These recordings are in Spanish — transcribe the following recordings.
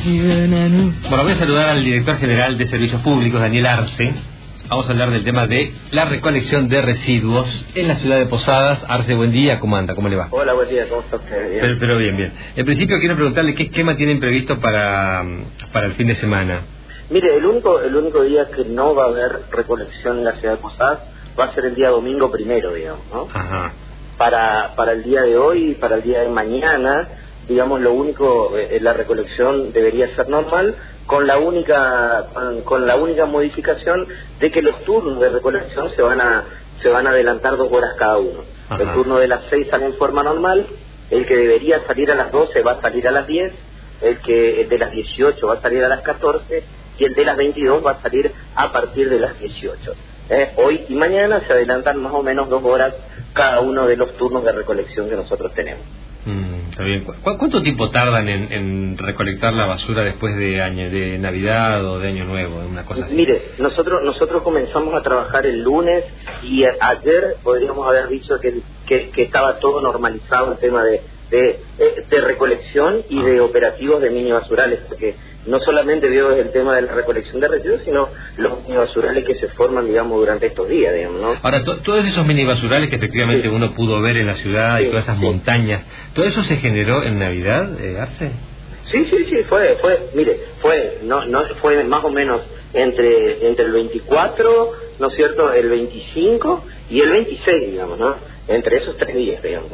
Bueno, voy a saludar al director general de Servicios Públicos, Daniel Arce. Vamos a hablar del tema de la recolección de residuos en la ciudad de Posadas. Arce, buen día, ¿cómo anda? ¿Cómo le va? Hola, buen día, ¿cómo está usted? Bien. Pero bien, bien. En principio quiero preguntarle qué esquema tienen previsto para el fin de semana. Mire, el único día que no va a haber recolección en la ciudad de Posadas va a ser el día domingo primero, digamos, ¿no? Ajá. Para el día de hoy y para el día de mañana, digamos, lo único, la recolección debería ser normal, con la única modificación de que los turnos de recolección se van a adelantar 2 horas cada uno. Ajá. El turno de las 6 sale en forma normal, el que debería salir a las 12 va a salir a las 10, el de las 18 va a salir a las 14 y el de las 22 va a salir a partir de las 18. Hoy y mañana se adelantan más o menos 2 horas cada uno de los turnos de recolección que nosotros tenemos. Está bien. ¿Cuánto tiempo tardan en recolectar la basura después de Navidad o de Año Nuevo? Una cosa así. Mire, nosotros comenzamos a trabajar el lunes y ayer podríamos haber dicho que estaba todo normalizado el tema de recolección y de operativos de mini basurales, porque no solamente veo el tema de la recolección de residuos, sino los mini basurales que se forman, digamos, durante estos días, digamos, ¿no? Ahora, todos esos mini basurales que efectivamente uno pudo ver en la ciudad y todas esas montañas, ¿todo eso se generó en Navidad, Arce? Sí, fue más o menos entre el 24, ¿no es cierto?, el 25 y el 26, digamos, ¿no? Entre esos 3 días, digamos.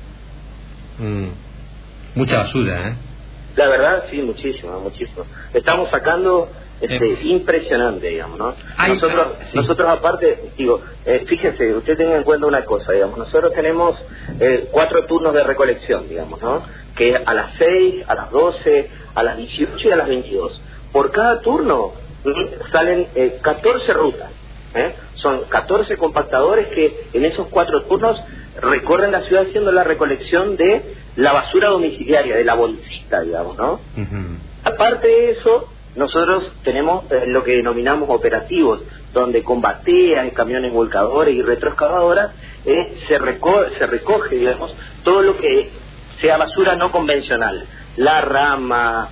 Mucha basura, ¿eh? La verdad, sí, muchísimo. Estamos sacando impresionante, digamos, ¿no? Nosotros aparte, digo, fíjense, usted tenga en cuenta una cosa, digamos, nosotros tenemos 4 turnos de recolección, digamos, ¿no? Que a las 6, a las 12, a las 18 y a las 22. Por cada turno salen 14 rutas, Son 14 compactadores que en esos 4 turnos recorren la ciudad haciendo la recolección de la basura domiciliaria, de la bolsita, digamos, ¿no? Aparte de eso, nosotros tenemos lo que denominamos operativos, donde con bateas, camiones volcadores y retroexcavadoras se recoge, digamos, todo lo que sea basura no convencional, la rama,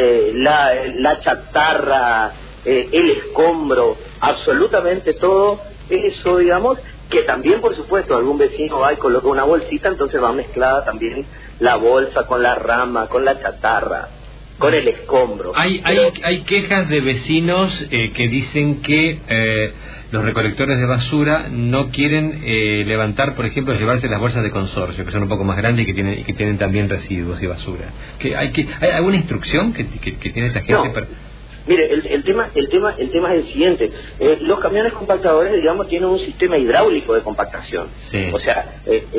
la chatarra, el escombro, absolutamente todo eso, digamos, que también, por supuesto, algún vecino va y coloca una bolsita, entonces va mezclada también la bolsa con la rama, con la chatarra, con el escombro. Hay quejas de vecinos que dicen que los recolectores de basura no quieren levantar, por ejemplo, llevarse las bolsas de consorcio, que son un poco más grandes y que tienen también residuos y basura. ¿Hay alguna instrucción que tiene esta gente? No. Mire, el tema es el siguiente. Los camiones compactadores, digamos, tienen un sistema hidráulico de compactación. Sí. O sea,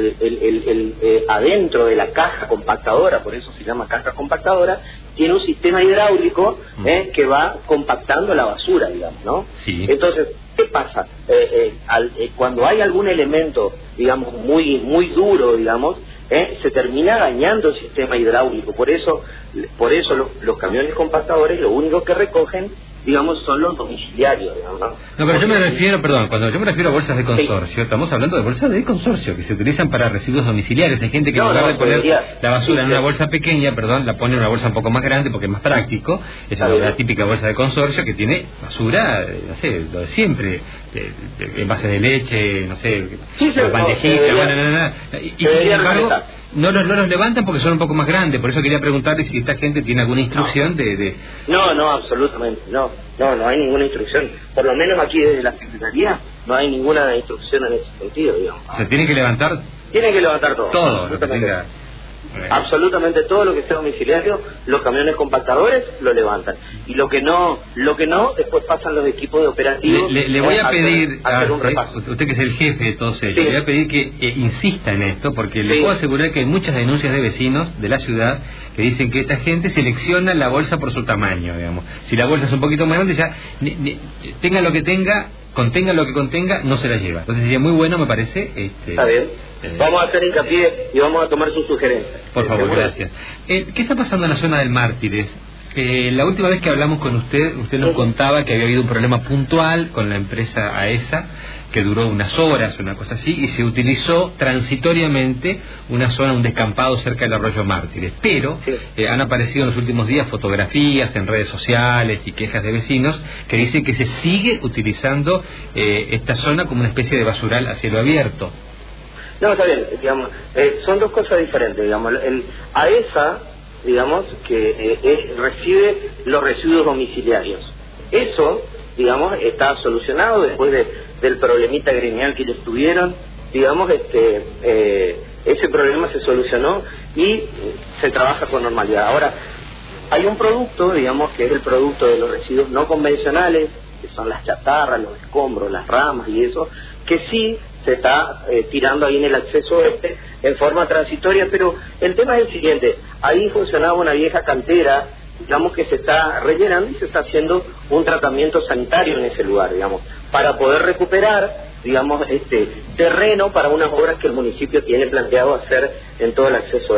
adentro de la caja compactadora, por eso se llama caja compactadora, tiene un sistema hidráulico que va compactando la basura, digamos, ¿no? Sí. Entonces, ¿qué pasa? Cuando hay algún elemento, digamos, muy duro, digamos, se termina dañando el sistema hidráulico. Por eso los camiones compactadores lo único que recogen, digamos, son los domiciliarios, digamos, ¿no? No, pero yo me refiero, cuando yo me refiero a bolsas de consorcio, estamos hablando de bolsas de consorcio que se utilizan para residuos domiciliarios. Hay gente que en lugar de poner la basura en una bolsa pequeña, la pone en una bolsa un poco más grande porque es más práctico. Es la típica bolsa de consorcio que tiene basura, no sé, lo de siempre, envase de leche, no sé, bandejitas, y sin embargo no los levantan porque son un poco más grandes. Por eso quería preguntarle si esta gente tiene alguna instrucción No, absolutamente, no hay ninguna instrucción. Por lo menos aquí desde la Secretaría no hay ninguna instrucción en ese sentido, digamos. O sea, tienen que levantar todo. Todo lo que tenga. Absolutamente todo lo que sea domiciliario, los camiones compactadores lo levantan. Y lo que no, después pasan los equipos de operativos. Le voy a pedir hacer un repaso. Usted que es el jefe de todos ellos, le voy a pedir que insista en esto, porque le puedo asegurar que hay muchas denuncias de vecinos de la ciudad que dicen que esta gente selecciona la bolsa por su tamaño, digamos. Si la bolsa es un poquito más grande, ya tenga lo que tenga, contenga lo que contenga, no se la lleva. Entonces sería muy bueno, me parece. Está bien. Vamos a hacer hincapié y vamos a tomar sus sugerencias. Por favor, gracias. ¿Qué está pasando en la zona del Mártires? La última vez que hablamos con usted nos contaba que había habido un problema puntual con la empresa AESA, que duró unas horas, una cosa así, y se utilizó transitoriamente una zona, un descampado cerca del arroyo Mártires. Pero han aparecido en los últimos días fotografías en redes sociales y quejas de vecinos que dicen que se sigue utilizando esta zona como una especie de basural a cielo abierto. No, está bien, digamos, son dos cosas diferentes, digamos. AESA, digamos, que recibe los residuos domiciliarios. Eso, digamos, está solucionado después del problemita gremial que ellos tuvieron, digamos, ese problema se solucionó y se trabaja con normalidad. Ahora, hay un producto, digamos, que es el producto de los residuos no convencionales, que son las chatarras, los escombros, las ramas y eso, que sí se está tirando ahí en el acceso en forma transitoria, pero el tema es el siguiente: ahí funcionaba una vieja cantera, digamos, que se está rellenando y se está haciendo un tratamiento sanitario en ese lugar, digamos, para poder recuperar, digamos, terreno para unas obras que el municipio tiene planteado hacer en todo el acceso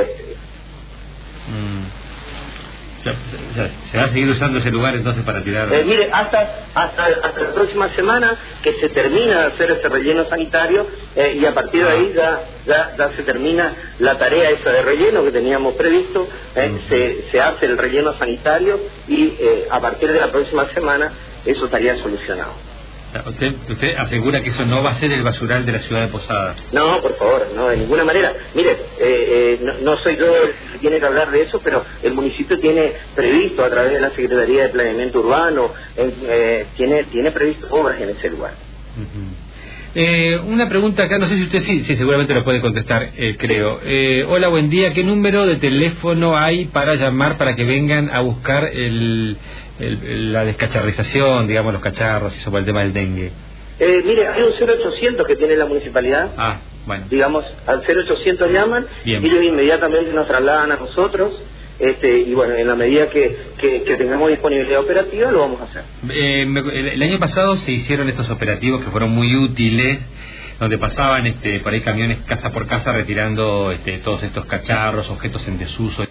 ¿Se va a seguir usando ese lugar entonces para tirar? Mire, hasta la próxima semana que se termina de hacer ese relleno sanitario y a partir de ahí ya se termina la tarea esa de relleno que teníamos previsto, se hace el relleno sanitario y a partir de la próxima semana eso estaría solucionado. ¿Usted asegura que eso no va a ser el basural de la ciudad de Posadas? No, por favor, no, de ninguna manera. Mire, no soy yo el que tiene que hablar de eso, pero el municipio tiene previsto a través de la Secretaría de Planeamiento Urbano, tiene previsto obras en ese lugar. Una pregunta acá, no sé si usted sí seguramente lo puede contestar, creo. Hola, buen día. ¿Qué número de teléfono hay para llamar para que vengan a buscar la descacharrización, digamos, los cacharros y eso para el tema del dengue? Mire, hay un 0800 que tiene la municipalidad. Bueno. Digamos, al 0800 llaman. Bien. Y ellos inmediatamente nos trasladan a nosotros. Y bueno, en la medida que tengamos disponibilidad operativa lo vamos a hacer. El año pasado se hicieron estos operativos que fueron muy útiles, donde pasaban por ahí camiones casa por casa retirando todos estos cacharros, objetos en desuso.